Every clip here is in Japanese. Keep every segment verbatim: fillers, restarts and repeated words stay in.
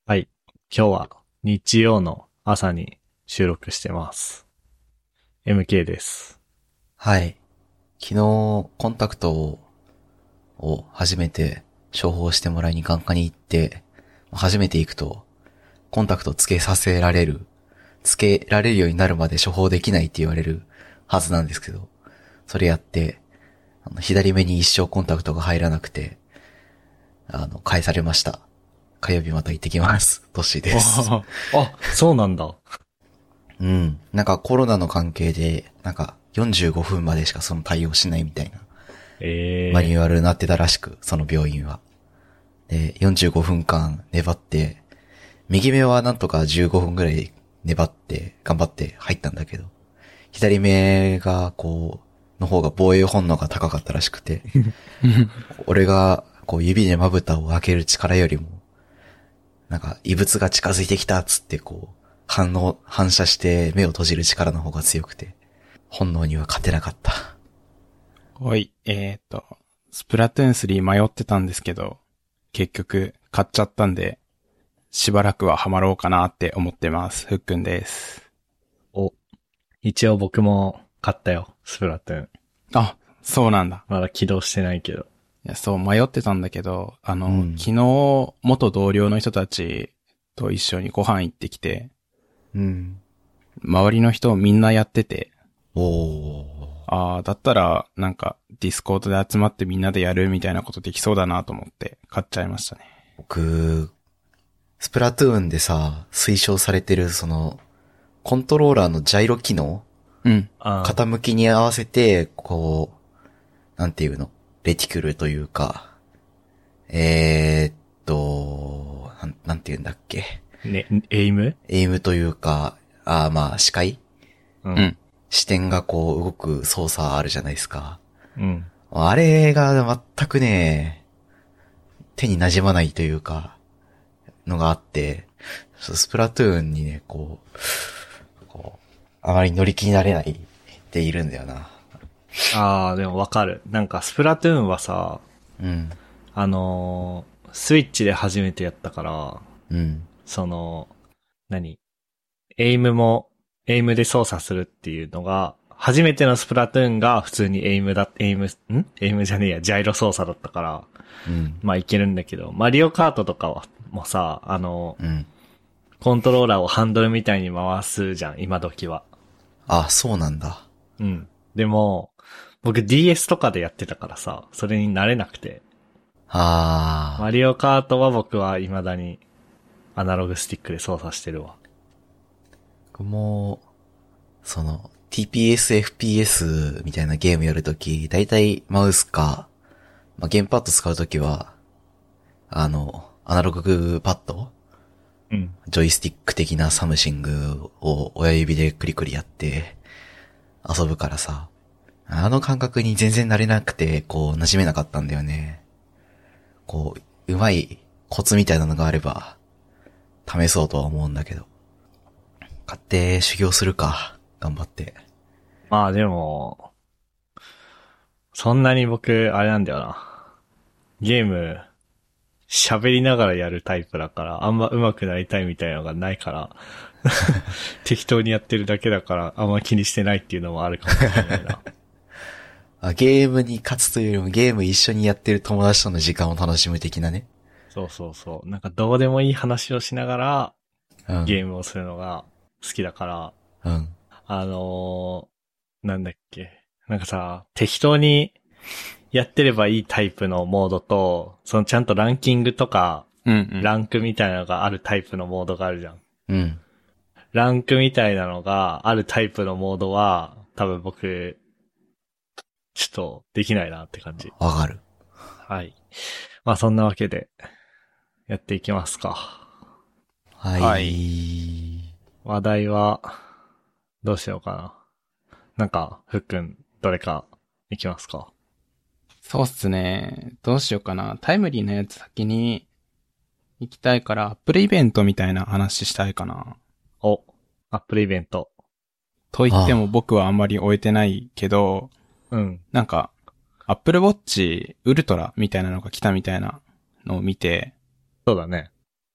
はい。今日は日曜の朝に収録してます。エムケー です。 はい。昨日、コンタクトをを初めて処方してもらいに眼科に行って、初めて行くと、コンタクトつけさせられる、つけられるようになるまで処方できないって言われるはずなんですけど、それやって、あの左目に一生コンタクトが入らなくて、あの、返されました。火曜日また行ってきます。トッシーです。 あ、そうなんだ。 うん。なんかコロナの関係で、なんかよんじゅうごふんまでしかその対応しないみたいな。 ええー。 マニュアルになってたらしく、その病院は。で、よんじゅうごふんかん粘って、右目はなんとかじゅうごふんぐらい粘って、頑張って入ったんだけど、左目がこう、の方が防衛本能が高かったらしくて、俺がこう指でまぶたを開ける力よりも、なんか異物が近づいてきたっつってこう、反応、反射して目を閉じる力の方が強くて、本能には勝てなかった。 はい、えーっと、スプラトゥーンスリー迷ってたんですけど、結局買っちゃったんで、しばらくはハマろうかなって思ってます。ふっくんです。 お、一応僕も買ったよ、スプラトゥーン。 あ、そうなんだ。 まだ起動してないけど。 いや、そう迷ってたんだけど、あの、 うん昨日元同僚の人たちと一緒にご飯行ってきて、 うん。 周りの人みんなやってて、 おー。 ああ、だったらなんかディスコードで集まってみんなでやるみたいなことできそうだなと思って買っちゃいましたね。 僕、スプラトゥーンでさ、推奨されてるその、コントローラーのジャイロ機能うん。 あー傾きに合わせて、こう、なんていうのレティクルというか、えーっと、なん、なんていうんだっけね、エイムエイムというか、あーまあ視界う。 うんん。 視点がこう動く操作あるじゃないですか。 うん。 あれが全くね、手に馴染まないというか、のがあって、スプラトゥーンにね、こう、こう、あまり乗り気になれないっているんだよな。 ああ、でもわかる。なんかスプラトゥーンはさ、 うん。 あのー、スイッチで初めてやったから、 うん。 その、何エイムも、エイムで操作するっていうのが、初めてのスプラトゥーンが普通にエイムだ、エイム、んエイムじゃねえや、ジャイロ操作だったから、 うん。 まあいけるんだけど、マリオカートとかは、もうさ、あの、 うん。 コントローラーをハンドルみたいに回すじゃん、今時は。 あ、そうなんだ。 うん。でも、僕 ディーエス とかでやってたからさ、それに慣れなくて。 あマリオカートは僕は未だにアナログスティックで操作してるわ。 僕も、その、ティーピーエス、エフピーエス みたいなゲームやるとき、だいたいマウスか、まあ、ゲームパッド使うときは、あの、アナログパッドうん。 ジョイスティック的なサムシングを親指でクリクリやって遊ぶからさ、あの感覚に全然慣れなくて、こう、馴染めなかったんだよね。こう、うまいコツみたいなのがあれば、試そうとは思うんだけど。買って修行するか。頑張って。 まあでも、そんなに僕、あれなんだよな。ゲーム、喋りながらやるタイプだから、あんま上手くなりたいみたいなのがないから、適当にやってるだけだから、あんま気にしてないっていうのもあるかもしれないな。 あ、ゲームに勝つというよりもゲーム一緒にやってる友達との時間を楽しむ的なね。 そうそうそう。なんかどうでもいい話をしながら、 うん。 ゲームをするのが好きだから、 うん。 あのー、なんだっけ。なんかさ、適当にやってればいいタイプのモードと、そのちゃんとランキングとか、 うんうん。 ランクみたいなのがあるタイプのモードがあるじゃん。 うん。 ランクみたいなのがあるタイプのモードは、多分僕、ちょっとできないなって感じ。 わかる。 はい。まあそんなわけで、やっていきますか。 はい。 は話題は、どうしようかな。なんか、ふっくん、どれか、いきますか。 そうっすね。どうしようかな。タイムリーなやつ先に行きたいから、アップルイベントみたいな話したいかな。 お、アップルイベント。 と言っても僕はあんまり終えてないけど、 うん。 なんか、アップルウォッチウルトラみたいなのが来たみたいなのを見て、 そうだね。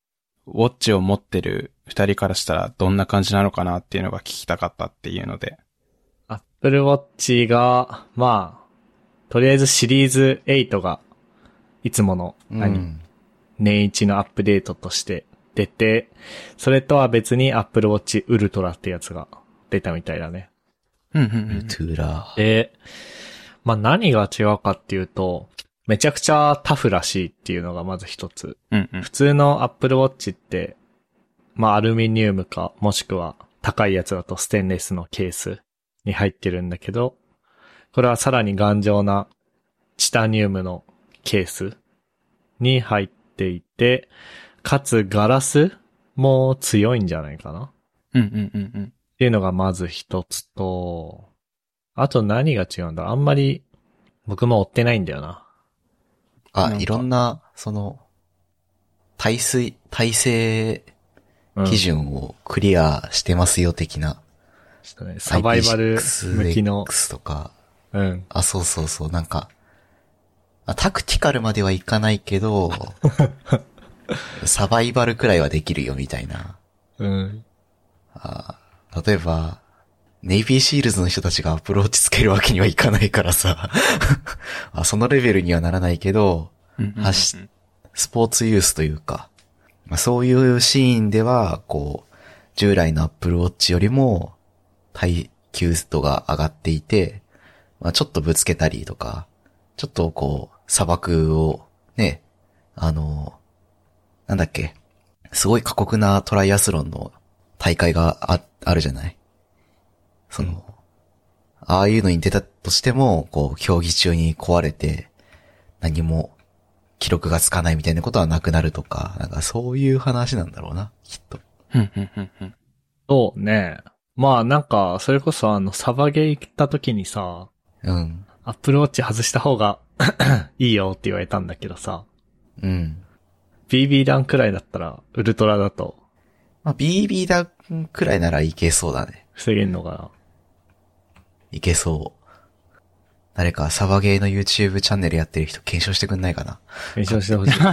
ウォッチを持ってる二人からしたらどんな感じなのかなっていうのが聞きたかったっていうので。 Apple Watch が、まあ、とりあえずシリーズエイトが、いつもの、何、うん、年一のアップデートとして出て、それとは別に Apple Watch Ultra ってやつが出たみたいだね。 うんうんうん。 ウルトラ。 で、まあ何が違うかっていうと、めちゃくちゃタフらしいっていうのがまず一つ。 うんうん、 普通の Apple Watch って、まあアルミニウムか、もしくは高いやつだとステンレスのケースに入ってるんだけど、これはさらに頑丈なチタニウムのケースに入っていて、かつガラスも強いんじゃないかな。 うんうんうんうん。 っていうのがまず一つと、あと何が違うんだ？あんまり僕も追ってないんだよな。 あ、いろんな、その、耐水、耐性基準をクリアしてますよ的な。 うんね、サバイバル向きの。 アイピーシックス とか。 うん。 あ、そうそうそう、なんか、あタクティカルまではいかないけど、サバイバルくらいはできるよみたいな。 うん。 あ例えば、ネイビーシールズの人たちがアプローチつけるわけにはいかないからさあ、そのレベルにはならないけど、スポーツユースというか、まあ、そういうシーンでは、こう、従来のアップルウォッチよりも耐久度が上がっていて、まあ、ちょっとぶつけたりとか、ちょっとこう、砂漠をね、あの、なんだっけ、すごい過酷なトライアスロンの大会が あ, あるじゃない。その、うん、ああいうのに出たとしても、こう、競技中に壊れて、何も記録がつかないみたいなことはなくなるとか、なんかそういう話なんだろうな、きっと。 そうね。まあなんか、それこそあの、サバゲー行った時にさ、 うん。 アップルウォッチ外した方がいいよって言われたんだけどさ。 うん。 ビービー 弾くらいだったら、ウルトラだと。 まあ、ビービー 弾くらいならいけそうだね。 防げんのかな。 いけそう。誰かサバゲーの YouTube チャンネルやってる人検証してくんないかな。 検証してほしい。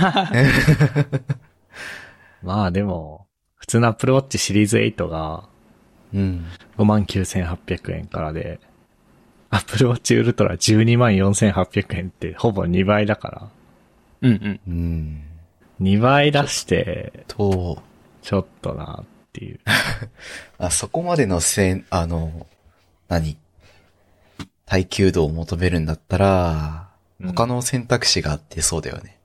まあでも、普通の Apple Watch シリーズエイトが、 うん。 ごまんきゅうせんはっぴゃくえんからで、Apple Watch Ultra じゅうにまんよんせんはっぴゃくえんってほぼにばいだから。 うんうん。 うん。 にばい出して、 と、 ちょっとなっていう。 あ、そこまでのせん、あの、何耐久度を求めるんだったら、他の選択肢があってそうだよね。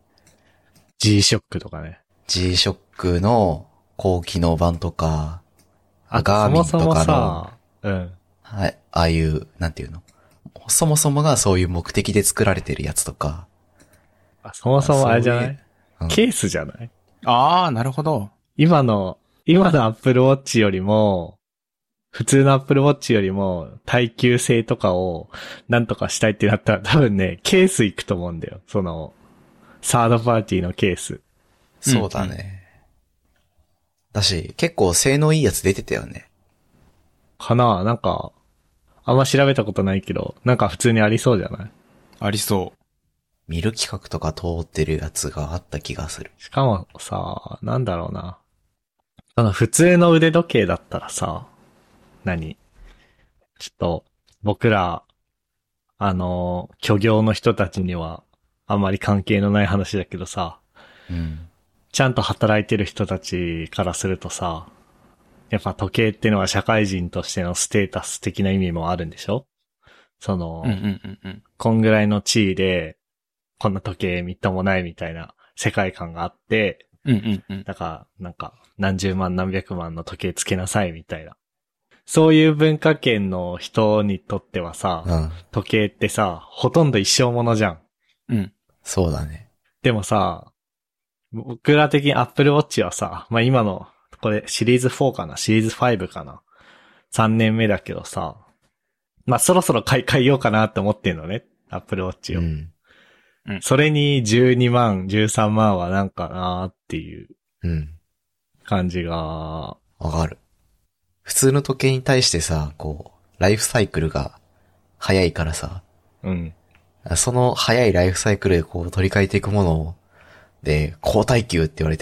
G-SHOCK とかね。 G-SHOCK の高機能版とか、 あ、 ガーミンとかの、 そもそもさ、うん。 はい、ああいう、なんていうのそもそもがそういう目的で作られてるやつとか。 あ、そもそもあれじゃない、 うん、 ケースじゃない？ ああ、なるほど。 今の、今の Apple Watch よりも、普通の Apple Watch よりも耐久性とかをなんとかしたいってなったら多分ね、ケース行くと思うんだよ。その、サードパーティーのケース。 そうだね。うん、だし、結構性能いいやつ出てたよね。 かな？なんか、あんま調べたことないけど、なんか普通にありそうじゃない？ ありそう。 見る企画とか通ってるやつがあった気がする。 しかもさ、なんだろうな。その普通の腕時計だったらさ、何？ちょっと、僕ら、あの、虚業の人たちには、あんまり関係のない話だけどさ、 うん。 ちゃんと働いてる人たちからするとさ、やっぱ時計ってのは社会人としてのステータス的な意味もあるんでしょ？その、 うんうんうんうん、 こんぐらいの地位で、こんな時計みっともないみたいな世界観があって、 うんうんうん、 だから、なんか、何十万何百万の時計つけなさいみたいな。そういう文化圏の人にとってはさ、 うん、 時計ってさ、ほとんど一生ものじゃん。 うん。 そうだね。 でもさ、僕ら的に Apple Watch はさ、まあ、今の、これシリーズフォーかな？シリーズファイブかな？ さん 年目だけどさ、まあ、そろそろ買い替えようかなって思ってんのね。Apple Watch を。 うんうん、 それにじゅうにまん、じゅうさんまんはなんかなーっていう感じが。わかる。普通の時計に対してさ、こう、ライフサイクルが早いからさ。 うん。 その早いライフサイクルでこう取り替えていくもので、高耐久って言われても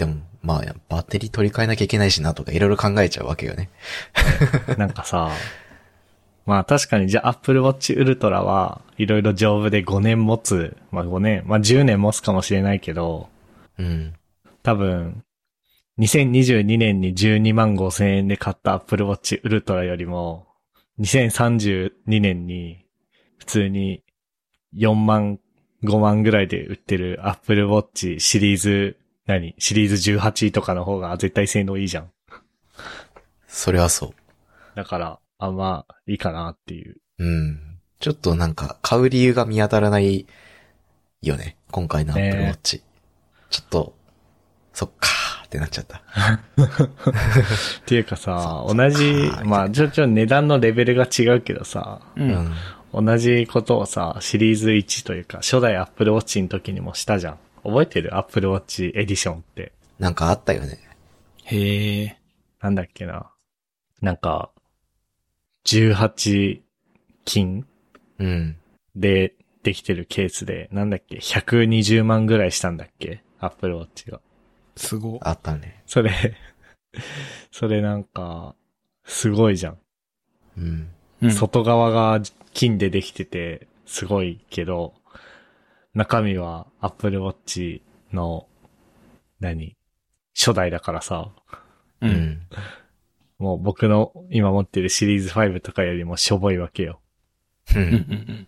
まあ、バッテリー取り替えなきゃいけないしなとかいろいろ考えちゃうわけよね。 なんかさ、まあ確かにじゃあ Apple Watch Ultra はいろいろ丈夫でごねん持つ。まあごねん、まあじゅうねん持つかもしれないけど、 うん。 多分、にせんにじゅうにねんにじゅうにまんごせんえんで買った Apple Watch Ultra よりも、にせんさんじゅうにねんに普通によんまん、ごまんぐらいで売ってる Apple Watch シリーズ、何シリーズじゅうはちとかの方が絶対性能いいじゃん。 それはそだから、あんまいいかなっていう。 う。うん。ちょっとなんか、買う理由が見当たらないよね。今回の Apple Watch。ちょっと、そっかーってなっちゃった。 っていうかさ、同じ、まあ、ちょちょ値段のレベルが違うけどさ、 う。 うんん。 同じことをさ、シリーズいちというか、初代 Apple Watch の時にもしたじゃん。覚えてる Apple Watch エディションって。 なんかあったよね。 へえ。 なんだっけな。なんか、じゅうはち金うん。 でできてるケースで、なんだっけ、ひゃくにじゅうまんぐらいしたんだっけ Apple Watch が。 すご。 あったね。 それ、それなんか、すごいじゃん。 うん。 うん。 外側が金でできてて、すごいけど、中身は Apple Watch の、何初代だからさ、 う。 うんん。 もう僕の今持ってるシリーズごとかよりもしょぼいわけよ。 う。 うん。うんん。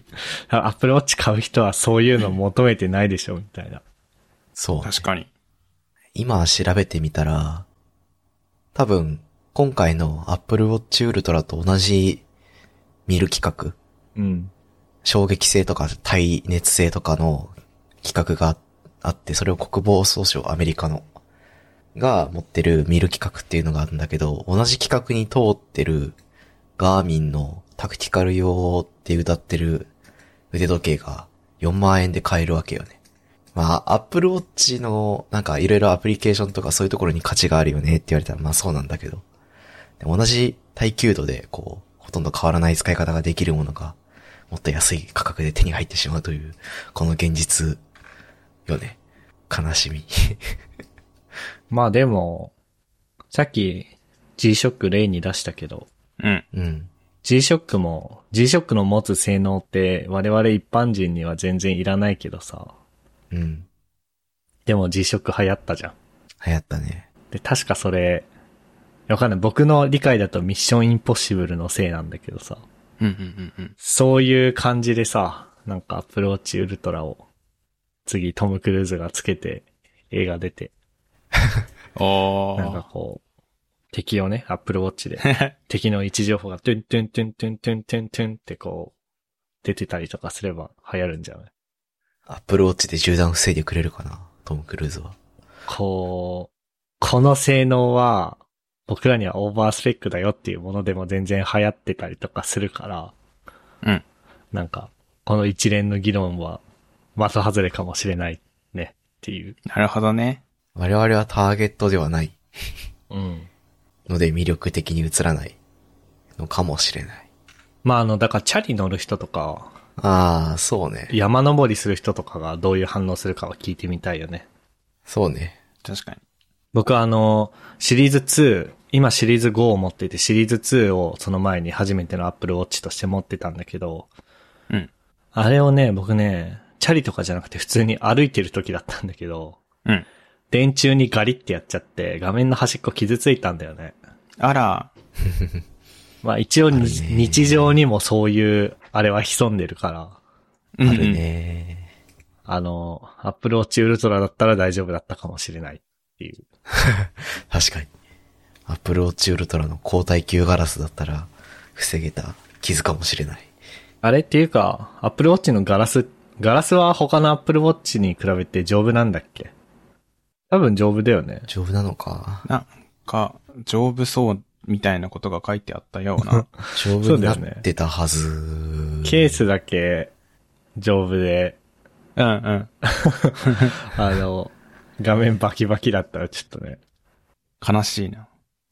Apple Watch 買う人はそういうの求めてないでしょ、みたいな。 そう。 確かに。 今調べてみたら、多分、今回の Apple Watch Ultra と同じ見る規格、 うん。 衝撃性とか耐熱性とかの規格があって、それを国防総省アメリカのが持ってる見る規格っていうのがあるんだけど、同じ規格に通ってるガーミンのタクティカル用って歌ってる腕時計がよんまんえんで買えるわけよね。まあ、Apple Watch のなんかいろいろアプリケーションとかそういうところに価値があるよねって言われたらまあそうなんだけど。でも同じ耐久度でこう、ほとんど変わらない使い方ができるものがもっと安い価格で手に入ってしまうという、この現実よね。悲しみ。 まあでも、さっき G-SHOCK 例に出したけど、 うん。 うん。 G-SHOCK も、G-SHOCK の持つ性能って我々一般人には全然いらないけどさ、 うん。 でも G-SHOCK 流行ったじゃん。 流行ったね。 で、確かそれ、わかんない。僕の理解だとミッションインポッシブルのせいなんだけどさ、 うん。うん。うん。 そういう感じでさ、なんか Apple Watch Ultra を次トム・クルーズがつけて映画出て、 おなんかー。 こう、敵をね、Apple Watch で、敵の位置情報がトゥントゥントゥントゥントゥントゥントゥンってこう、出てたりとかすれば流行るんじゃない？ Apple Watch で銃弾防いでくれるかな、トム・クルーズは。 こう、この性能は、僕らにはオーバースペックだよっていうものでも全然流行ってたりとかするから、 うん。 なんか、この一連の議論は、的外れかもしれないねっていう。 なるほどね。 我々はターゲットではないうん。 ので魅力的に映らないのかもしれない。 まああの、だからチャリ乗る人とか、 ああ、そうね。 山登りする人とかがどういう反応するかは聞いてみたいよね。 そうね。 確かに。 僕はあの、シリーズツー、今シリーズフォーを持っていて、シリーズツーをその前に初めての Apple Watch として持ってたんだけど、 うん。 あれをね、僕ね、チャリとかじゃなくて普通に歩いてる時だったんだけど、 うん。 電柱にガリってやっちゃって画面の端っこ傷ついたんだよね。 あら。 まあ一応にあるね日常にもそういうあれは潜んでるから、 うんうんあるね。 あの、Apple Watch Ultra だったら大丈夫だったかもしれないっていう。 確かに。Apple Watch Ultra の高耐久ガラスだったら防げた傷かもしれない。 あれっていうか、Apple Watch のガラス、ガラスは他の Apple Watch に比べて丈夫なんだっけ？多分丈夫だよね。 丈夫なのか。 なんか、丈夫そうみたいなことが書いてあったような。 丈夫になってたはず。 ケースだけ丈夫で、 うんうん。 あの、画面バキバキだったらちょっとね。 悲しいな。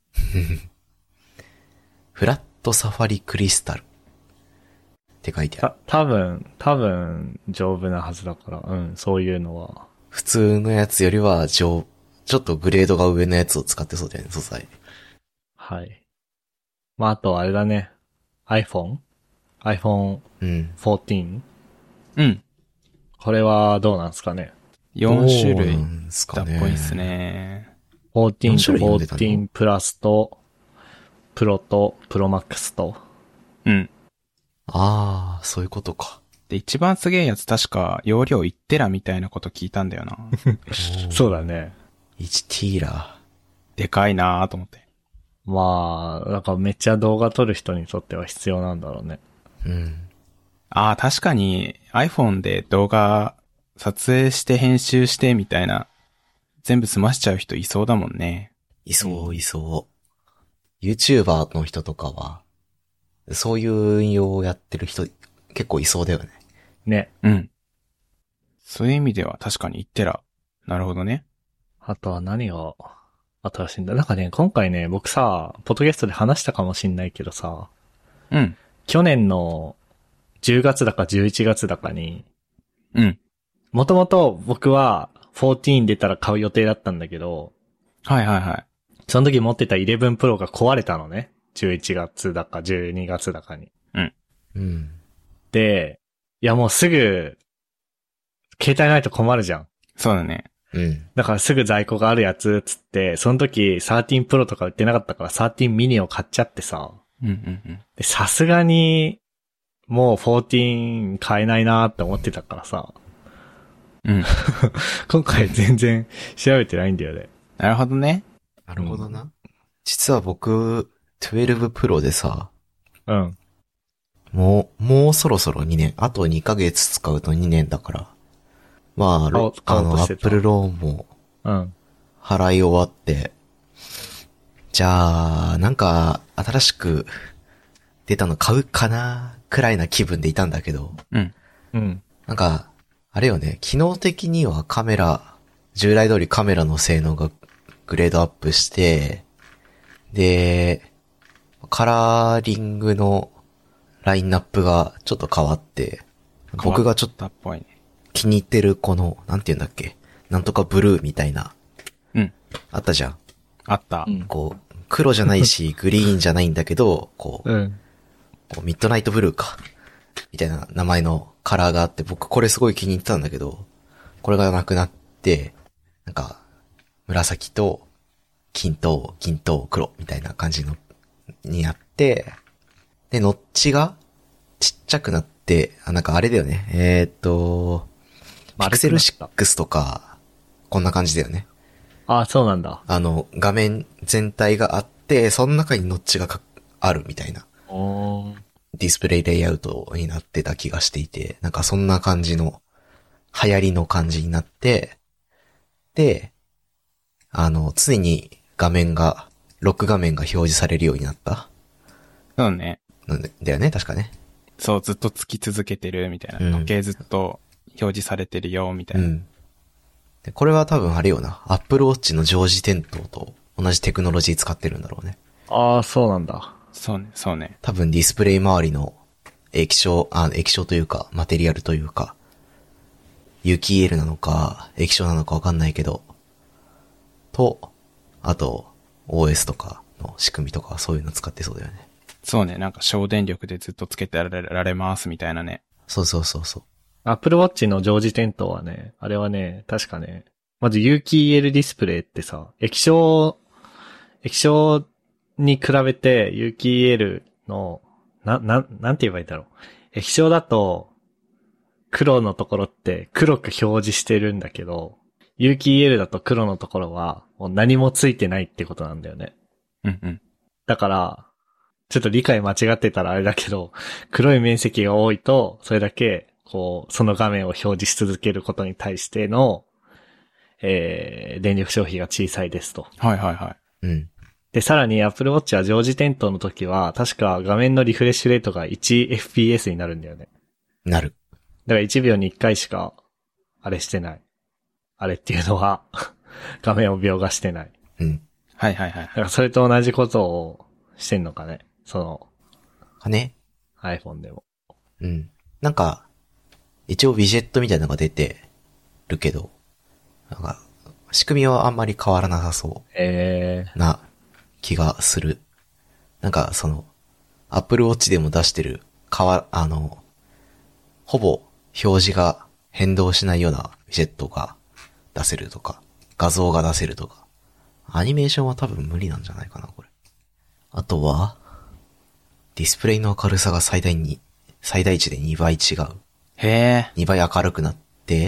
フラットサファリクリスタルって書いてある。 た、多分、多分丈夫なはずだから、うん、そういうのは。 普通のやつよりは丈、 ちょっとグレードが上のやつを使ってそうだよね、素材。 はい。まあ、あとあれだね。iPhone?iPhone うん。 じゅうよん? うん。 これはどうなんですかね。 よん種類どうなんすだかね。 っぽいっすね。 じゅうよんとよん種類読んでたのじゅうよんプラスと、プロと、プロマックスと。 うん。 ああ、そういうことか。 で、一番すげえやつ確か容量いちテラみたいなこと聞いたんだよな。 そうだね。 いちティーラでかいなーと思って。 まあ、なんかめっちゃ動画撮る人にとっては必要なんだろうね。 ー。うん。 ああ、確かに iPhone で動画撮影して編集してみたいな、全部済ましちゃう人いそうだもんね。 いそう、いそう。YouTuber の人とかは、そういう運用をやってる人結構いそうだよね。 ね。 うん。そういう意味では確かにいちテラ。なるほどね。 あとは何が新しいんだ。なんかね、今回ね、僕さ、ポッドキャストで話したかもしんないけどさ、 うん。 去年のじゅうがつだかじゅういちがつだかに、 うん。 もともと僕はじゅうよん出たら買う予定だったんだけど、 はいはいはい。 その時持ってたじゅういちプロが壊れたのね。じゅういちがつだかじゅうにがつだかに。 うん。 で、いやもうすぐ、携帯ないと困るじゃん。 そうだね。 うん。 だからすぐ在庫があるやつつって、その時じゅうさんプロとか売ってなかったからじゅうさんミニを買っちゃってさ。 うんうんうん。 で、さすがに、もうじゅうよん買えないなーって思ってたからさ。 うん。 今回全然調べてないんだよね。 なるほどね。 なるほどな。実は僕、じゅうにプロでさ、 うん。 もう、もうそろそろにねん、あとにかげつ使うとにねんだから。まあ、ロ買おあの、アうとしてたップルローンもうん。 払い終わって、じゃあ、なんか、新しく出たの買うかなくらいな気分でいたんだけど、 うん。 うん。 なんか、あれよね、機能的にはカメラ、従来通りカメラの性能がグレードアップして、で、カラーリングのラインナップがちょっと変わって、僕がちょっと変わったっぽいね。 気に入ってるこの、なんて言うんだっけ、なんとかブルーみたいな、 うん。 あったじゃん。 あった。 うんこう、黒じゃないし、グリーンじゃないんだけど、こう、 うん。 こうミッドナイトブルーか。みたいな名前のカラーがあって、僕これすごい気に入ってたんだけど、これがなくなって、なんか、紫と、金と、銀と黒みたいな感じの、になって、で、ノッチがちっちゃくなって、あ、なんかあれだよね。えー、っと、ピクセルシックスとか、こんな感じだよね。 あ、そうなんだ。 あの、画面全体があって、その中にノッチがかあるみたいな。 おー。 ディスプレイレイアウトになってた気がしていて、なんかそんな感じの、流行りの感じになって、で、あの、常に画面が、ロック画面が表示されるようになった。 そうね。 なんでだよね、確かね。 そう、ずっとつき続けてるみたいな。 うん時計ずっと表示されてるよ、みたいな。 うん。で、これは多分あれよな。Apple Watch の常時点灯と同じテクノロジー使ってるんだろうね。 ああ、そうなんだ。 そうね、そうね。 多分ディスプレイ周りの液晶、あ、液晶というか、マテリアルというか、有機 イーエル なのか、液晶なのかわかんないけど、と、あと、オーエス とかの仕組みとかそういうの使ってそうだよね。 そうね、なんか省電力でずっとつけてられられますみたいなね。 そうそうそうそう。 Apple Watch の常時点灯はね、あれはね、確かね、まず有機 イーエル ディスプレイってさ、液晶、液晶に比べて有機 イーエル の、な、な、なんて言えばいいんだろう。液晶だと、黒のところって黒く表示してるんだけど、有機 イーエル だと黒のところはもう何もついてないってことなんだよね。 うんうん。 だから、ちょっと理解間違ってたらあれだけど、黒い面積が多いと、それだけ、こう、その画面を表示し続けることに対しての、えー、電力消費が小さいですと。 はいはいはい。 うん。 で、さらに Apple Watch は常時点灯の時は、確か画面のリフレッシュレートが いちエフピーエス になるんだよね。 なる。 だからいちびょうにいっかいしか、あれしてない。あれっていうのは、画面を描画してない。 うん。 はいはいはいだ。からそれと同じことをしてんのかね。その、 かね。 iPhone でも。 うん。なんか、一応ウィジェットみたいなのが出てるけど、なんか、 仕組みはあんまり変わらなさそえうな気がする。なんかその、Apple Watch でも出してる、変わ、あの、ほぼ表示が変動しないようなウィジェットが出せるとか、画像が出せるとか、アニメーションは多分無理なんじゃないかな、これ。あとは、ディスプレイの明るさが最大に、最大値でにばい違う。 へえ。 にばい明るくなって、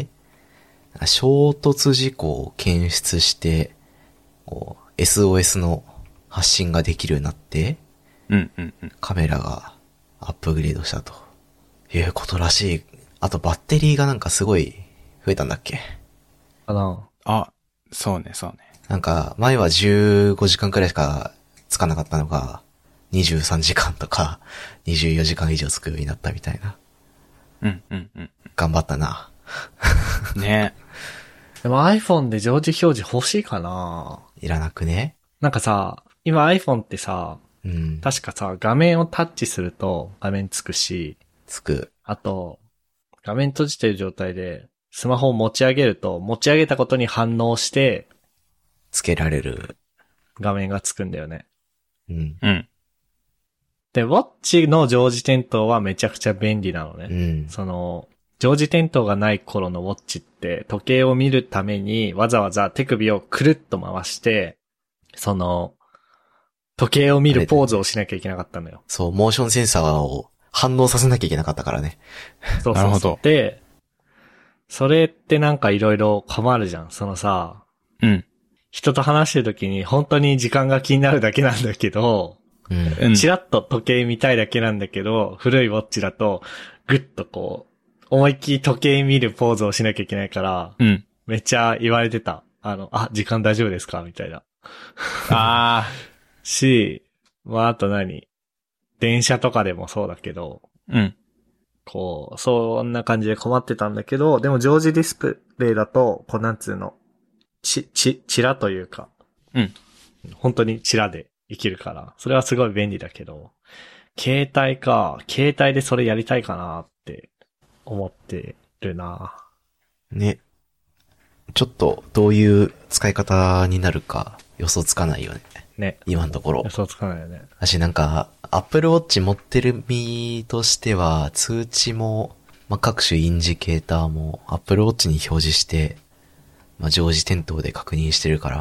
衝突事故を検出して、こう エスオーエス の発信ができるようになって、 うんうんうん。 カメラがアップグレードしたということらしい。あとバッテリーがなんかすごい増えたんだっけ？ かな。 あ、そうね、そうね。 なんか前はじゅうごじかんくらいしかつかなかったのが、にじゅうさんじかんとかにじゅうよじかん以上つくようになったみたいな。 うんうんうん。 頑張ったな。 ね。 でも iPhone で常時表示欲しいかないらなくね？ なんかさ、今 iPhone ってさ、 うん。 確かさ、画面をタッチすると画面つくし、 つく。 あと、画面閉じてる状態で、スマホを持ち上げると、持ち上げたことに反応して、 つけられる。 画面がつくんだよね。 うん。 うん。 で、ウォッチの常時点灯はめちゃくちゃ便利なのね。 うん。 その、常時点灯がない頃のウォッチって、時計を見るためにわざわざ手首をくるっと回して、その、時計を見るポーズをしなきゃいけなかったのよ。 そう、モーションセンサーを反応させなきゃいけなかったからね。 そうそうそう。 なるほどで、それってなんかいろいろ困るじゃん。そのさ、 うん。 人と話してる時に本当に時間が気になるだけなんだけど、 うん。 うん。 チラッと時計見たいだけなんだけど、古いウォッチだと、ぐっとこう、思いっきり時計見るポーズをしなきゃいけないから、 うん。 めっちゃ言われてた。あの、あ、時間大丈夫ですかみたいな。 あし、まあ、あと何電車とかでもそうだけど、 ー。うん。 こう、そんな感じで困ってたんだけど、でも常時ディスプレイだと、こうなんつうの、ち、ち、チラというか、 うん。 本当にチラで生きるから、それはすごい便利だけど、携帯か、携帯でそれやりたいかなって思ってるな。 ね。ちょっと、どういう使い方になるか予想つかないよね。 ね。 今のところ予。想つかないよね。 私なんか、Apple Watch 持ってる身としては、通知も、まあ、各種インジケーターも Apple Watch に表示して、まあ、常時点灯で確認してるから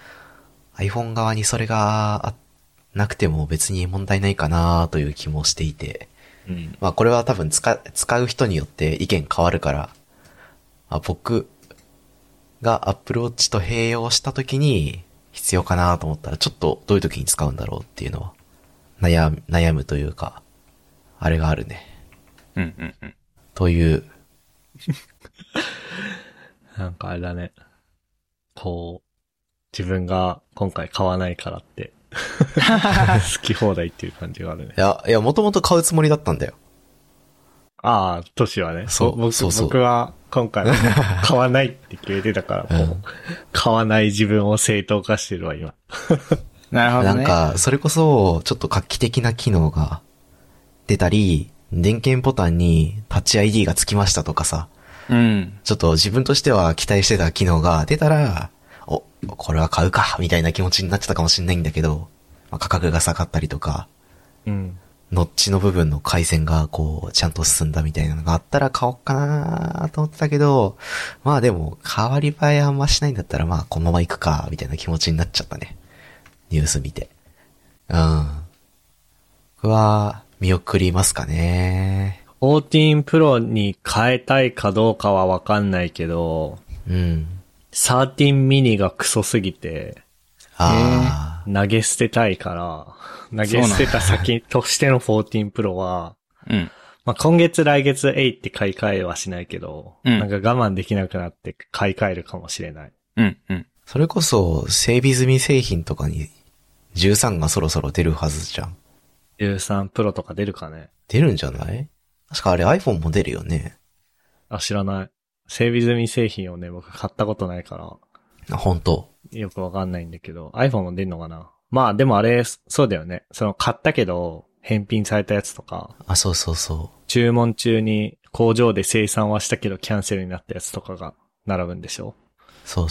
、iPhone 側にそれがあなくても別に問題ないかなという気もしていて、 うん。 まあこれは多分使、使う人によって意見変わるから、まあ、僕が Apple Watch と併用した時に必要かなと思ったら、ちょっとどういう時に使うんだろうっていうのは、悩む、悩むというか、あれがあるね。 うんうんうん。 という、 なんかあれだね。こう、自分が今回買わないからって、好き放題っていう感じがあるねい。や、いや、もともと買うつもりだったんだよ。 ああ、トシはね。 そう僕そうそう僕は今回買わないって決めてたから、こう、 うん買わない自分を正当化してるわ、今。 なるほどね。 なんか、それこそ、ちょっと画期的な機能が出たり、電源ボタンにタッチ アイディー がつきましたとかさ、 うん。 ちょっと自分としては期待してた機能が出たら、お、これは買うか、みたいな気持ちになってたかもしれないんだけど、まあ、価格が下がったりとか、 うん。 ノッチの部分の回線がこう、ちゃんと進んだみたいなのがあったら買おうかなと思ってたけど、まあでも、変わり映えあんましないんだったらまあこのまま行くか、みたいな気持ちになっちゃったね。ニュース見て。うん。僕は、見送りますかね。 じゅうよん Pro に変えたいかどうかはわかんないけど、 うん。 じゅうさんミニがクソすぎて、 あ投げ捨てたいから、投げ捨てた先としてのじゅうよん Pro は、 うん。 まあ、今月来月はちって買い替えはしないけど、 うんなんか我慢できなくなって買い替えるかもしれない。 うん。うん。 あ。それこそ、整備済み製品とかに、じゅうさんがそろそろ出るはずじゃん。 じゅうさん Pro とか出るかね。 出るんじゃない？確かあれ iPhone も出るよね。 あ、知らない。整備済み製品をね、僕買ったことないかあ、本当。 ら、よくわかんないんだけど、iPhone も出んのかな。まあでもあれ、そうだよね。その買ったけど、返品されたやつとか、 あ、そうそうそ注文中に工場で生産はしたけどキャンセルになったやつとかが並ぶんでしょ？ う。そうそ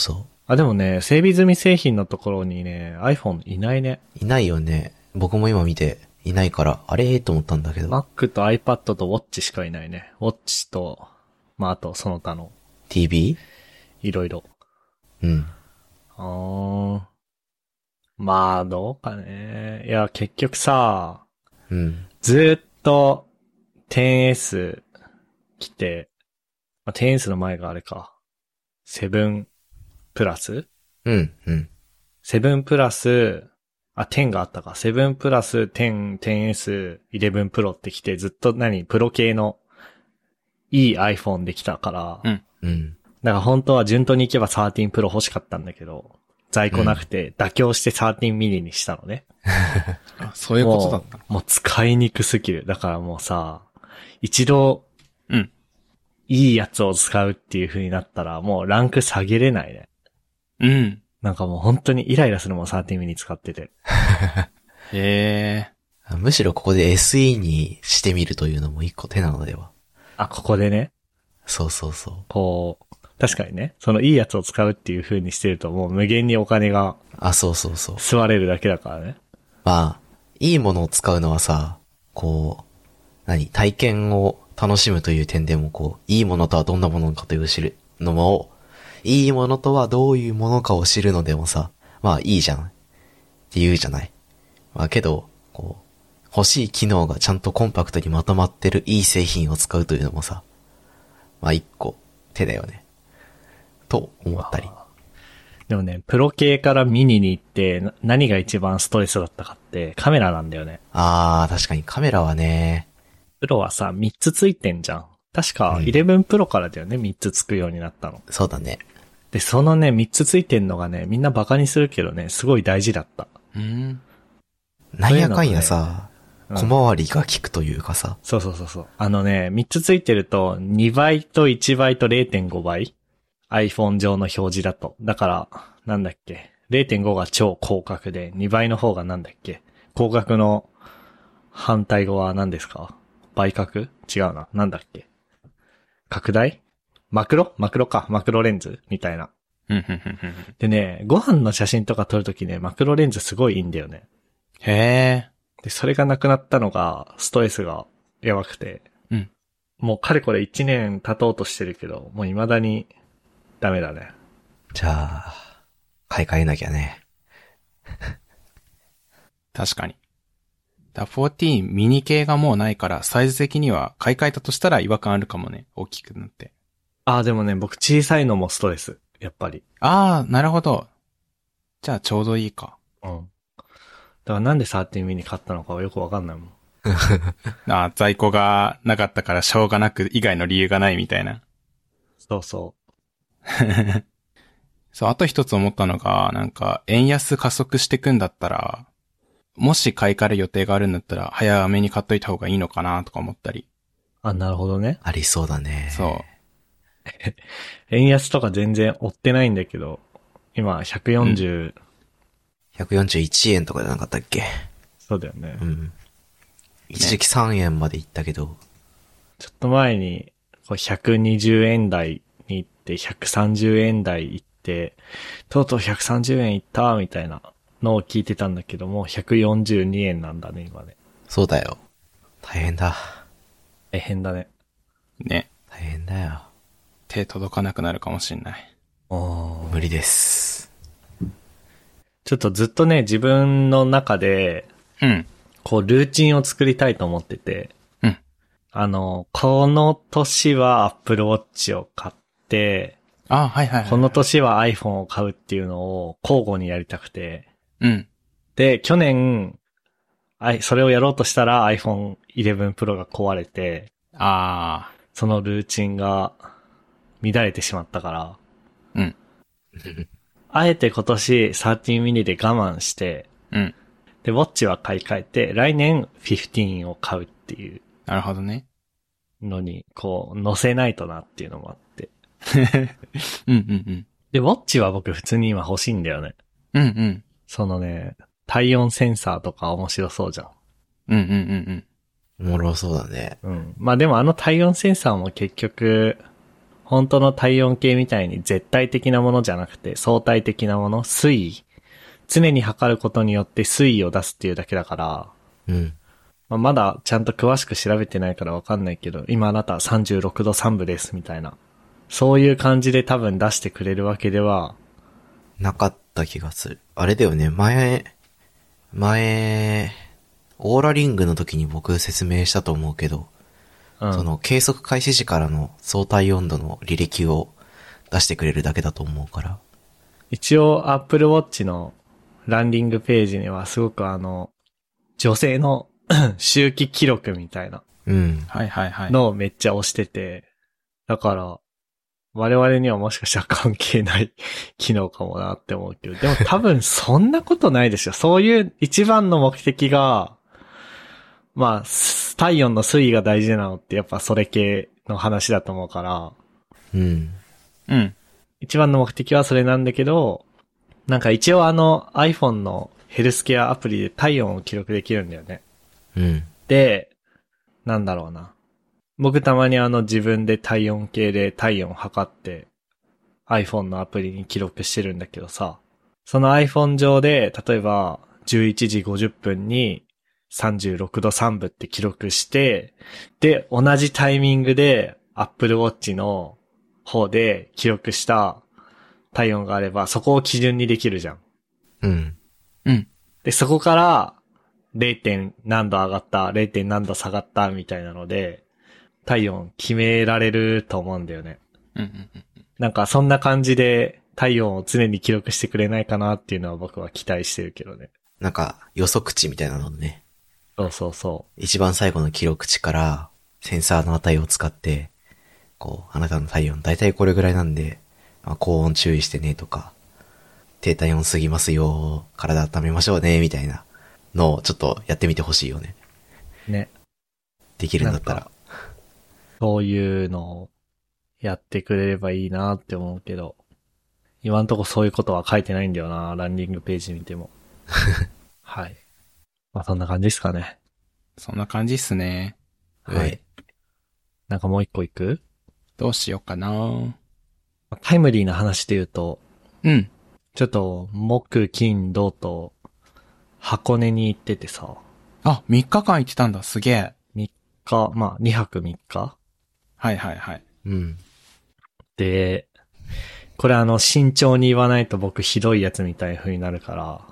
あ、でもね、整備済み製品のところにね、iPhone いないね。 いないよね。僕も今見ていないから、あれと思ったんだけど。 Mac と iPad と Watch しかいないね。Watch と、まあ、あとその他の、 ティービー? いろいろ。 うん。 あー。まあ、どうかね。いや、結局さ、 うん。 ずーっと テンエス 来て、まあ、テンエス の前があれか。セブンプラスうん、うん。 セブンプラス、あ、テンがあったか。セブンプラス、テン、テンエス、イレブンプロって来て、ずっと何プロ系のいい iPhone できたから。 うん。 うん。 だから本当は順当に行けばサーティーンプロ欲しかったんだけど、在庫なくて妥協してサーティーンミニにしたのね。 あ、そういうことだったの？ もう、もう使いにくすぎる。だからもうさ、一度、 うん。 いいやつを使うっていう風になったら、もうランク下げれないね。 うん。 なんかもう本当にイライラするもん、サーティーンミニ使ってて。 へえ。 むしろここで エスイー にしてみるというのも一個手なのでは。 あ、ここでね。 そうそうそう。 こう、確かにね、そのいいやつを使うっていう風にしてるともう無限にお金があ、そうそうそう。 吸われるだけだからね。 まあ、いいものを使うのはさ、こう、何、体験を楽しむという点でもこう、いいものとはどんなものかという知るのも、いいものとはどういうものかを知るのでもさ、まあいいじゃん。って言うじゃない。まあけど、こう、欲しい機能がちゃんとコンパクトにまとまってるいい製品を使うというのもさ、まあ一個手だよね。と思ったり。 でもね、プロ系からミニに行ってな何が一番ストレスだったかってカメラなんだよね。 あー、確かにカメラはね、 プロはさ、みっつついてんじゃん。確か、 うんイレブンプロからだよね、みっつつくようになったの。 そうだね。 で、そのね、みっつついてんのがね、みんなバカにするけどね、すごい大事だった。 うん。 なんやかんやさ、 うん小回りが効くというかさ。 そうそうそうそう。あのね、みっつついてると、にばいといちばいと れいてんごばい iPhone 上の表示だと。だから、なんだっけ。れいてんご が超広角で、にばいの方がなんだっけ。広角の反対語は何ですか？倍角？違うな。なんだっけ。拡大？マクロ？マクロか。マクロレンズみたいな。 うん、ふんふんふん。 でね、ご飯の写真とか撮るときね、マクロレンズすごいいいんだよね。 へえ。 で、それがなくなったのが、ストレスがやばくて。 うん。 もうかれこれいちねん経とうとしてるけど、もう未だにダメだね。 じゃあ、買い替えなきゃね。 確かに。だじゅうよんミニ系がもうないから、サイズ的には買い替えたとしたら違和感あるかもね。大きくなって。 ああ、でもね、僕小さいのもストレス。やっぱり。 ああ、なるほど。じゃあちょうどいいか。 うん。だからなんでサーティーンミニ買ったのかはよくわかんないもん。 ああ、在庫がなかったからしょうがなく以外の理由がないみたいな。 そうそそう、あと一つ思ったのが、なんか、円安加速してくんだったら、もし買い替える予定があるんだったら、早めに買っといた方がいいのかなとか思ったり。 う。あ、なるほどね。 ありそうだね。 そう。 円安とか全然追ってないんだけど、今ひゃくよんじゅう、うん、 ひゃくよんじゅういちえんとかじゃなかったっけ？ そうだよね。 うん。一時期さんえんまで行ったけど。ね、 ちょっと前に、こうひゃくにじゅうえん台に行って、ひゃくさんじゅうえん台行って、とうとうひゃくさんじゅうえん行ったみたいなのを聞いてたんだけども、ひゃくよんじゅうにえんなんだね、今ね。 そうだよ。大変だ。 大変だね。 ね。 大変だよ。 手届かなくなるかもしんない。 無理です。 ちょっとずっとね、自分の中で、 うん。 こう、ルーチンを作りたいと思ってて、 うん。 あの、この年は Apple Watch を買って、 あ、はいはい、はい。 この年は iPhone を買うっていうのを交互にやりたくて、 うん。 で、去年、あい、それをやろうとしたら iPhone イレブン Pro が壊れて、 ああ。 そのルーチンが乱れてしまったから、 うん。 あえて今年サーティーンミニで我慢して、 うん。 で、ウォッチは買い替えて、来年じゅうごを買うっていうなるほどね。 のに、こう、乗せないとなっていうのもあって。 うんうんうん。 で、ウォッチは僕普通に今欲しいんだよね。 うんうん。 そのね、体温センサーとか面白そうじゃん。 うんうんうんうん。 おもろそうだね。 うん。まあでもあの体温センサーも結局、 本当の体温計みたいに絶対的なものじゃなくて相対的なもの、推移。常に測ることによって推移を出すっていうだけだから、 うん。 まあ、まだちゃんと詳しく調べてないからわかんないけど、今あなたさんじゅうろくどさんぶですみたいな。そういう感じで多分出してくれるわけでは、 なかった気がする。あれだよね、前、前、オーラリングの時に僕説明したと思うけど、 うん、 その計測開始時からの相対温度の履歴を出してくれるだけだと思うから。 一応 Apple Watch のランディングページにはすごくあの、女性の周期記録みたいなうん。 はいはいはい。 のをめっちゃ押してて、だから我々にはもしかしたら関係ない機能かもなって思うけど、でも多分そんなことないでしょ。そういう一番の目的が、まあ、体温の推移が大事なのってやっぱそれ系の話だと思うから、 うん。 うん。 一番の目的はそれなんだけど、なんか一応あの iPhone のヘルスケアアプリで体温を記録できるんだよね。 うん。 で、なんだろうな。僕たまにあの自分で体温計で体温を測って iPhone のアプリに記録してるんだけどさ、その iPhone 上で例えばじゅういちじごじゅっぷんにさんじゅうろくどさんぶって記録して、で、同じタイミングで Apple Watch の方で記録した体温があれば、そこを基準にできるじゃん。 うん。 うん。 で、そこから れい. 点何度上がった、れい. 点何度下がったみたいなので、体温決められると思うんだよね。 うんうんうん。 なんかそんな感じで体温を常に記録してくれないかなっていうのは僕は期待してるけどね。 なんか予測値みたいなのね。 そうそうそ一番最後の記録値からセンサーの値を使って、こう、あなたの体温だいたいこれぐらいなんで、まあ、高温注意してねとか、低体温すぎますよ、体温めましょうね、みたいなのをちょっとやってみてほしいよね。 う。ね。 できるんだったら。 そういうのをやってくれればいいなって思うけど、今んとこそういうことは書いてないんだよな、ランディングページ見ても。はい。まあそんな感じですかね。 そんな感じっすね。 はい。 なんかもう一個いく？ どうしようかな。 タイムリーな話で言うと、 うん。 ちょっと、木、金、土と、箱根に行っててさ、 あ、みっかかん行ってたんだ。すげえ。 みっか、まあにはくみっかはいはいはい。 うん。 で、これあの、慎重に言わないと僕ひどいやつみたいな風になるから、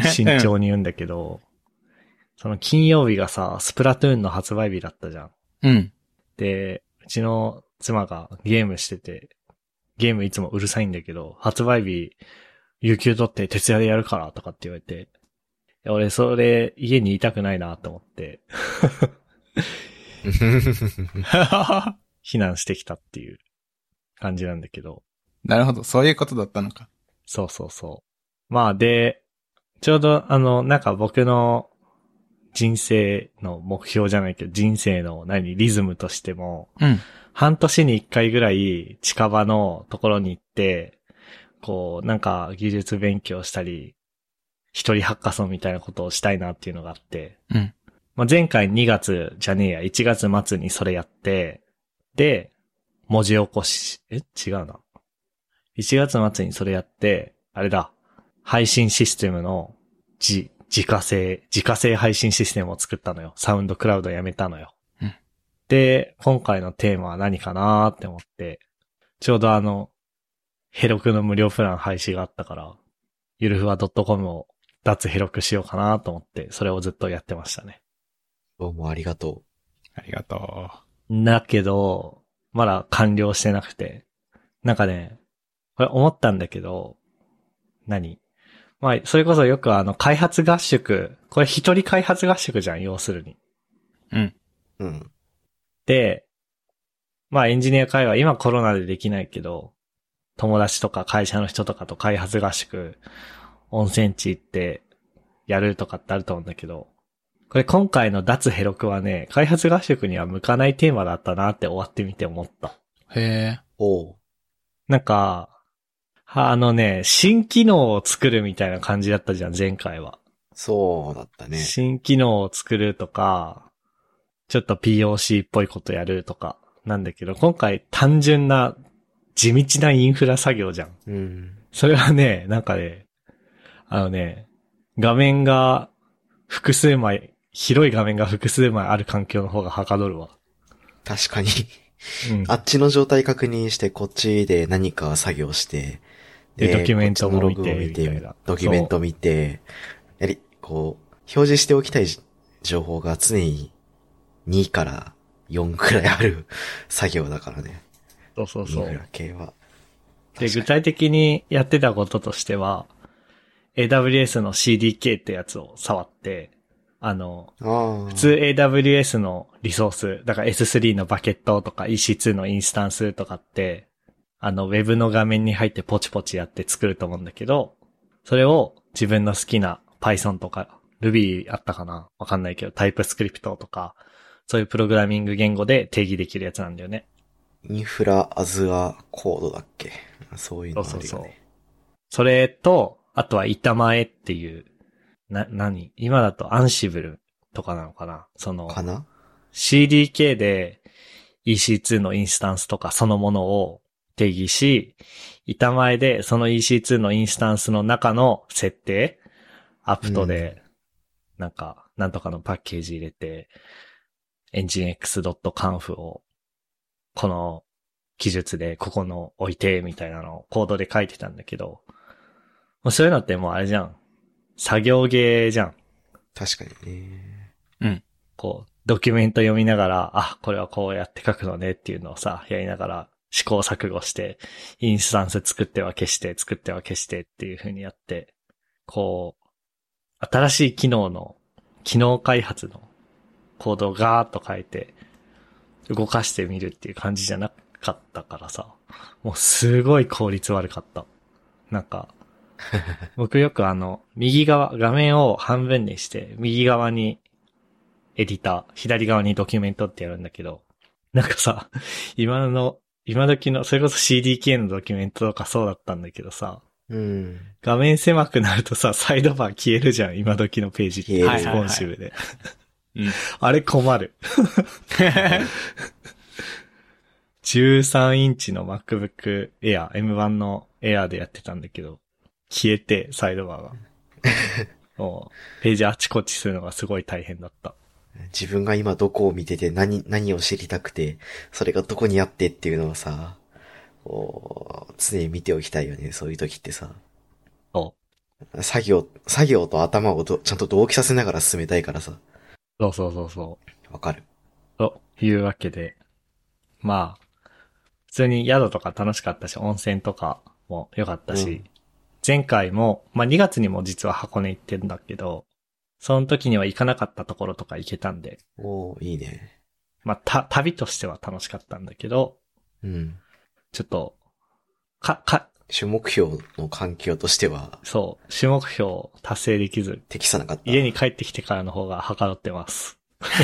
慎重に言うんだけど、その金曜日がさ、スプラトゥーンの発売日だったじゃん。 うん。 で、うちの妻がゲームしてて、ゲームいつもうるさいんだけど、発売日、有給取って徹夜でやるからとかって言われて、いや俺それ家にいたくないなと思って、避難してきたっていう感じなんだけど。 なるほど。そういうことだったのか。 そうそうそう。まあで、ちょうどあの、なんか僕の人生の目標じゃないけど、人生の何、リズムとしても、 うん。 半年に一回ぐらい近場のところに行って、こう、なんか技術勉強したり、一人ハッカソンみたいなことをしたいなっていうのがあって、 うん。 まあ、前回にがつじゃねえや、いちがつ末にそれやって、で、文字起こし、え違うな。いちがつ末にそれやって、あれだ、配信システムの自、自家製、自家製配信システムを作ったのよ。サウンドクラウドやめたのよ。 うん、 で、今回のテーマは何かなーって思って、ちょうどあの、ヘロクの無料プラン廃止があったから、ゆるふわ .com を脱ヘロクしようかなと思って、それをずっとやってましたね。 どうもありがとありがとだけど、まだ完了してなくて、なんかね、これ思ったんだけど、何まあ、それこそよくあの、開発合宿、これ一人開発合宿じゃん、要するに。 う。うん。 う。うん。 で、まあエンジニア会話、今コロナでできないけど、友達とか会社の人とかと開発合宿、温泉地行ってやるとかってあると思うんだけど、これ今回の脱ヘロクはね、開発合宿には向かないテーマだったなって終わってみて思った。 へえ。 おう。 なんか、あのね、新機能を作るみたいな感じだったじゃん、前回は。 そうだったね。 新機能を作るとか、ちょっと ピーオーシー っぽいことやるとか。 なんだけど、今回単純な地道なインフラ作業じゃん。 うん。 それはね、なんかね、あのね、画面が複数枚、広い画面が複数枚ある環境の方がはかどるわ。 確かに。 うん。 あっちの状態確認して、こっちで何か作業して、 で、ドキュメントも見こっちのログを見て、 てみたいな。 ドキュメント見て、やり、こう、表示しておきたい情報が常ににからよんくらいある作業だからね。 そうそうそう。 インフラ系は。 で、具体的にやってたこととしては、エーダブリューエス の シーディーケー ってやつを触って、あの、 あ普通 エーダブリューエス のリソース、だから エススリー のバケットとか イーシーツー のインスタンスとかって、あの、ウェブの画面に入ってポチポチやって作ると思うんだけど、それを自分の好きな Python とか Ruby あったかなわかんないけど、TypeScript とか、そういうプログラミング言語で定義できるやつなんだよね。 インフラアズアコードだっけ？そういうのあるよね。 そうそうそう。それと、あとは板前っていう、な、何今だとアンシブルとかなのかなその、 かなシーディーケー で イーシーツー のインスタンスとかそのものを定義し、板前でその イーシーツー のインスタンスの中の設定、アプトで、なんか、なんとかのパッケージ入れて、エンジンエックスドットカンフ を、この記述でここの置いて、みたいなのをコードで書いてたんだけど、もうそういうのってもうあれじゃん。作業ゲーじゃん。 確かにね。 うん。 こう、ドキュメント読みながら、あ、これはこうやって書くのねっていうのをさ、やりながら試行錯誤して、インスタンス作っては消して、作っては消してっていう風にやって、こう、新しい機能の、機能開発のコードをガーッと書いて、動かしてみるっていう感じじゃなかったからさ、もうすごい効率悪かった。なんか、僕よくあの、右側、画面を半分にして、右側にエディター、左側にドキュメントってやるんだけど、なんかさ、今の、今時の、それこそ シーディーケー のドキュメントとかそうだったんだけどさ、 うん。 画面狭くなるとさ、サイドバー消えるじゃん、今時のページって。 消えるレスポンシブで。 うん。 あれ困る。じゅうさんインチの MacBook Air、エムワン の Air でやってたんだけど、消えて、サイドバーが。もう、ページあちこちするのがすごい大変だった。 自分が今どこを見てて何、何を知りたくて、それがどこにあってっていうのをさ、こう常に見ておきたいよね、そういう時ってさ。 そ作業、作業と頭をどちゃんと同期させながら進めたいからさ。 う。そうそうそうそう。 わかる。 というわけで、まあ、普通に宿とか楽しかったし、温泉とかも良かったし、うん、前回も、まあにがつにも実は箱根行ってんだけど、その時には行かなかったところとか行けたんで。 おー、いいね。 まあ、た、旅としては楽しかったんだけど、 うん。 ちょっと、か、か、 主目標の環境としては、 そう、主目標達成できず、 適さなかった。 家に帰ってきてからの方がはかどってます。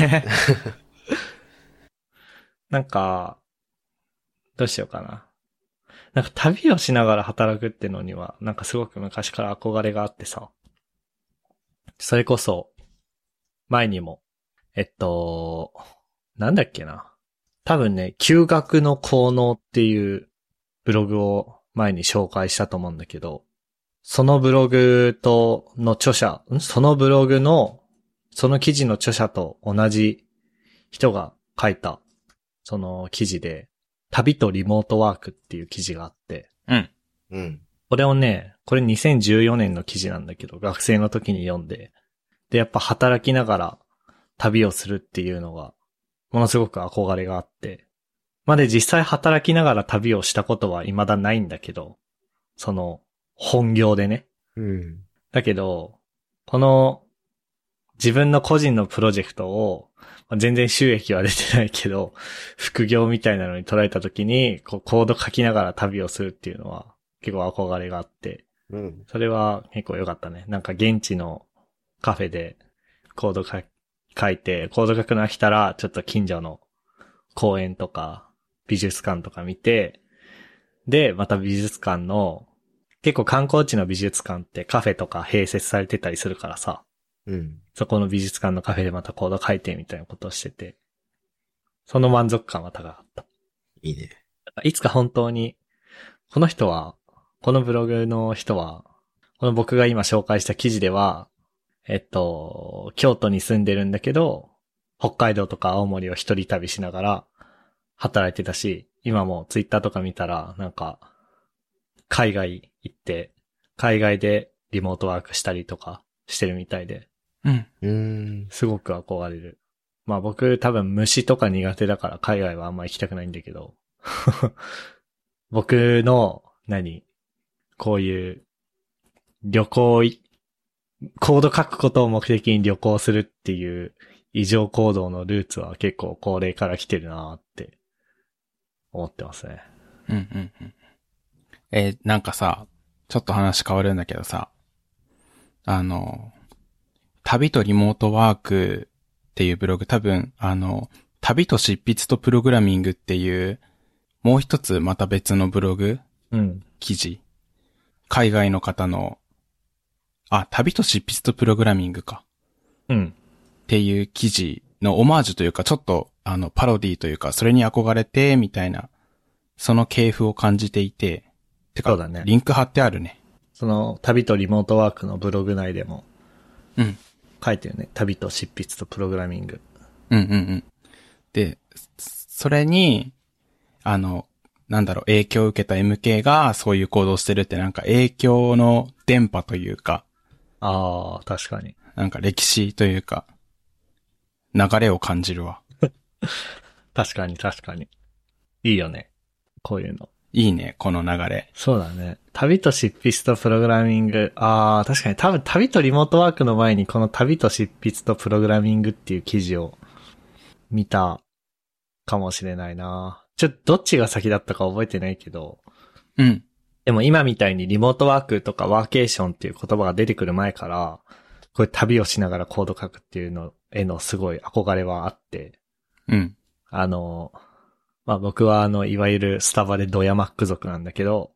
なんか、どうしようかな。なんか旅をしながら働くってのには、なんかすごく昔から憧れがあってさ。それこそ、前にも、えっと、なんだっけな。多分ね、休学の効能っていうブログを前に紹介したと思うんだけど、そのブログとの著者、んそのブログの、その記事の著者と同じ人が書いた、その記事で、旅とリモートワークっていう記事があって。 うん。 うん。 これをね、これにせんじゅうよねんの記事なんだけど、学生の時に読んで。で、やっぱ働きながら旅をするっていうのが、ものすごく憧れがあって。まで実際働きながら旅をしたことは未だないんだけど、その、本業でね。 うん。 だけど、この、自分の個人のプロジェクトを、全然収益は出てないけど、副業みたいなのに捉えたときに、こう、コード書きながら旅をするっていうのは、結構憧れがあって、 うん。 それは結構良かったね。なんか現地のカフェでコード書書いて、コード書くのが来たら、ちょっと近所の公園とか美術館とか見て、で、また美術館の、結構観光地の美術館ってカフェとか併設されてたりするからさ、 うん。 そこの美術館のカフェでまたコード書いてみたいなことをしてて、その満足感は高かった。 いいね。 いつか本当に、この人は、このブログの人は、この僕が今紹介した記事では、えっと、京都に住んでるんだけど、北海道とか青森を一人旅しながら働いてたし、今もツイッターとか見たら、なんか、海外行って、海外でリモートワークしたりとかしてるみたいで、 うん。 うーん。 すごく憧れる。まあ僕多分虫とか苦手だから海外はあんま行きたくないんだけど、僕の、何こういう旅行い、コード書くことを目的に旅行するっていう異常行動のルーツは結構高齢から来てるなーって思ってますね。 うんうんうん。えーなんかさ、ちょっと話変わるんだけどさ、あの、旅とリモートワークっていうブログ、多分、あの、旅と執筆とプログラミングっていう、もう一つまた別のブログ、 うん。 記事。海外の方の、あ、旅と執筆とプログラミングか。 うん。 っていう記事のオマージュというか、ちょっと、あの、パロディというか、それに憧れて、みたいな、その系譜を感じていて、てか、 そうだねリンク貼ってあるね。 その旅とリモートワークのブログ内でもうん。 書いてるね。旅と執筆とプログラミング。 うんうんうん。で、それに、あの、なんだろう、影響を受けた エムケー がそういう行動してるってなんか影響の電波というか、 ああ、確かに。 なんか歴史というか、流れを感じるわ。 確かに確かに。いいよね。こういうの。 いいね、この流れ。 そうだね。旅と執筆とプログラミング。ああ、確かに多分旅とリモートワークの前にこの旅と執筆とプログラミングっていう記事を見たかもしれないな。ちょっとどっちが先だったか覚えてないけど。 うん。 でも今みたいにリモートワークとかワーケーションっていう言葉が出てくる前から、こういう旅をしながらコード書くっていうのへのすごい憧れはあって。 うん。 あの、まあ、僕はあの、いわゆるスタバでドヤマック族なんだけど、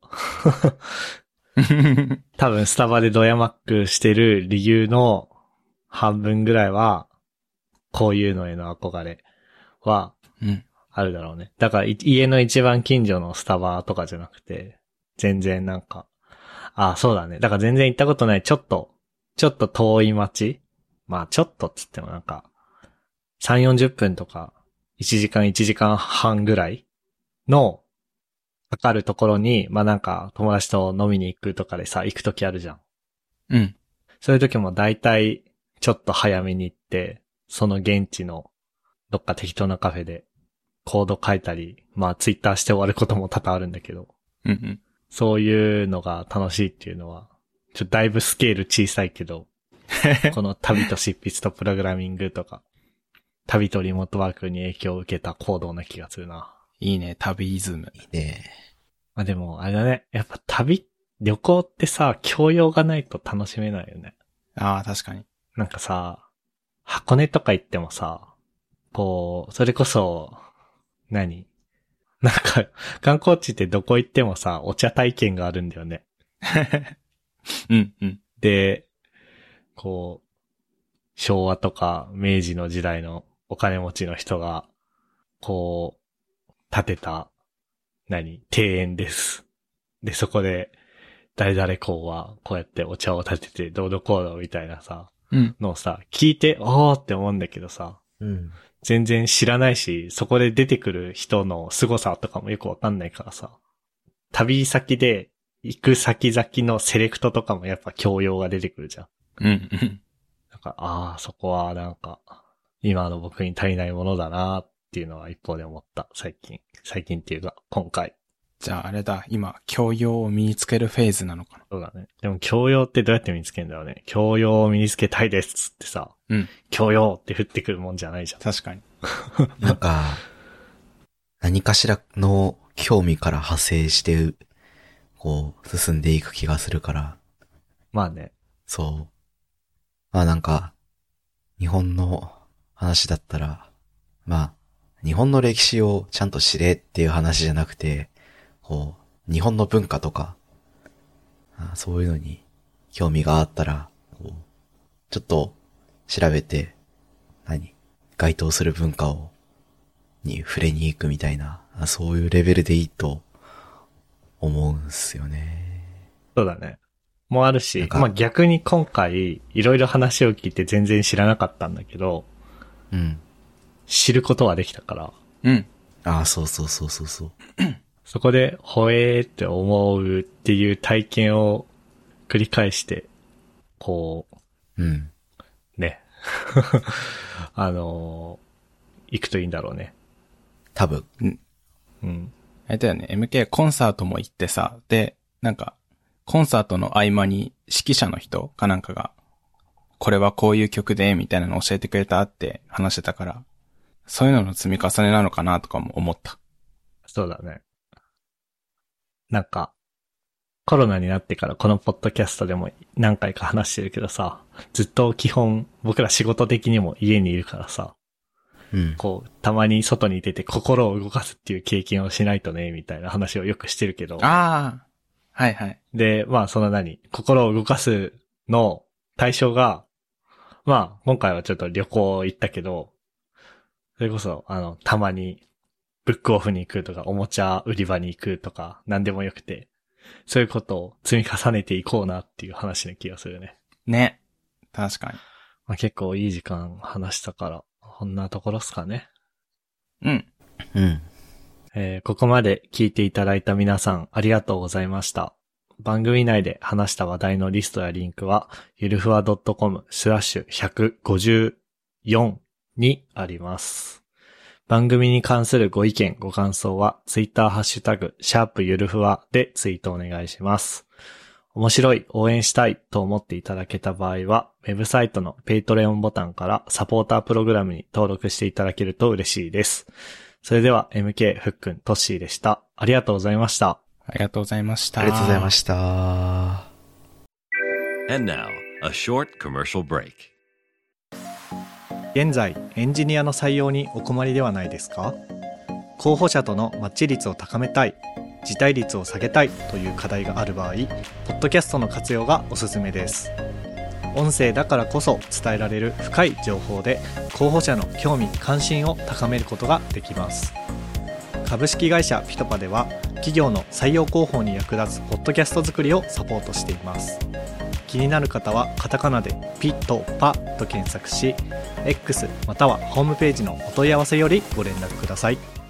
多分スタバでドヤマックしてる理由の半分ぐらいは、こういうのへの憧れはうん。 あるだろうね。だからい家の一番近所のスタバとかじゃなくて、全然なんか、あ、そうだね。だから全然行ったことない、ちょっと、ちょっと遠い街？まあちょっとっつってもなんか、さんじゅうよんじゅっぷんとか、いちじかんいちじかんはんぐらいのかかるところに、まあなんか友達と飲みに行くとかでさ、行くときあるじゃん。 うん。 そういうときも大体ちょっと早めに行って、その現地のどっか適当なカフェでコード書いたり、まあツイッターして終わることも多々あるんだけど、 うんうん。 そういうのが楽しいっていうのは、ちょっとだいぶスケール小さいけど、この旅と執筆とプログラミングとか、旅とリモートワークに影響を受けた行動な気がするな。 いいね、旅イズム。 いいね。 まあでも、あれだね。やっぱ旅、旅行ってさ、教養がないと楽しめないよね。 ああ、確かに。 なんかさ、箱根とか行ってもさ、こう、それこそ、何なんか、観光地ってどこ行ってもさ、お茶体験があるんだよね。 うんうん。 で、こう、昭和とか明治の時代のお金持ちの人が、こう、建てた、何庭園です。で、そこで、誰々公は、こうやってお茶を立てて、どうどこうどみたいなさ、 うん。 のをさ、聞いて、おーって思うんだけどさ、 うん。 全然知らないし、そこで出てくる人の凄さとかもよくわかんないからさ、旅先で行く先々のセレクトとかもやっぱ教養が出てくるじゃん。 うんうん。 なんか、ああ、そこはなんか、今の僕に足りないものだなっていうのは一方で思った、最近。最近っていうか、今回。 じゃああれだ、今、教養を身につけるフェーズなのかな。 そうだね。でも教養ってどうやって身につけるんだろうね。教養を身につけたいですっつってさ、 うん。 教養って降ってくるもんじゃないじゃん。 確かに。 なんか、何かしらの興味から派生して、こう、進んでいく気がするから、 まあね。 そう。まあなんか、日本の話だったら、まあ、日本の歴史をちゃんと知れっていう話じゃなくて、こう、日本の文化とか、あそういうのに興味があったら、こうちょっと調べて、何該当する文化を、に触れに行くみたいなそういうレベルでいいと思うんすよね。 そうだね。もあるし、 なんかまあ逆に今回、いろいろ話を聞いて全然知らなかったんだけど、 うん。 知ることはできたから、 うん。 ああ、そうそうそうそうそう。 そこで、ほえーって思うっていう体験を繰り返して、こうん。 う、ね。あのー、行くといいんだろうね。 多分。 うん。 あれだよね、エムケー コンサートも行ってさ、で、なんか、コンサートの合間に指揮者の人かなんかが、これはこういう曲で、みたいなの教えてくれたって話してたから、そういうのの積み重ねなのかなとかも思った。 そうだね。なんか、コロナになってからこのポッドキャストでも何回か話してるけどさ、ずっと基本僕ら仕事的にも家にいるからさ、 うん。 こう、たまに外に出て心を動かすっていう経験をしないとね、みたいな話をよくしてるけど。 ああ、はいはい。 で、まあその何、心を動かすの対象が、まあ今回はちょっと旅行行ったけど、それこそ、あの、たまにブックオフに行くとか、おもちゃ売り場に行くとか、何でもよくて、そういうことを積み重ねていこうなっていう話な気がするね。 ね。確かに。 まあ、結構いい時間話したから、こんなところっすかね。 うん。 うん。 えーここまで聞いていただいた皆さんありがとうございました。番組内で話した話題のリストやリンクは、ゆるふわ .com スラッシュひゃくごじゅうよんにあります。番組に関するご意見、ご感想は、ツイッターハッシュタグ、シャープゆるふわでツイートお願いします。面白い、応援したいと思っていただけた場合は、ウェブサイトのペイトレオンボタンからサポータープログラムに登録していただけると嬉しいです。それでは エムケー ふっくん、トッシーでした。ありがとうございました。 ありがとうございました。 ありがとうございました。 And now, a short commercial break. 現在、エンジニアの採用にお困りではないですか？候補者とのマッチ率を高めたい、辞退率を下げたいという課題がある場合、ポッドキャストの活用がおすすめです。音声だからこそ伝えられる深い情報で、候補者の興味・関心を高めることができます。株式会社ピトパでは、企業の採用広報に役立つポッドキャスト作りをサポートしています。気になる方はカタカナでピトパと検索し、X またはホームページのお問い合わせよりご連絡ください。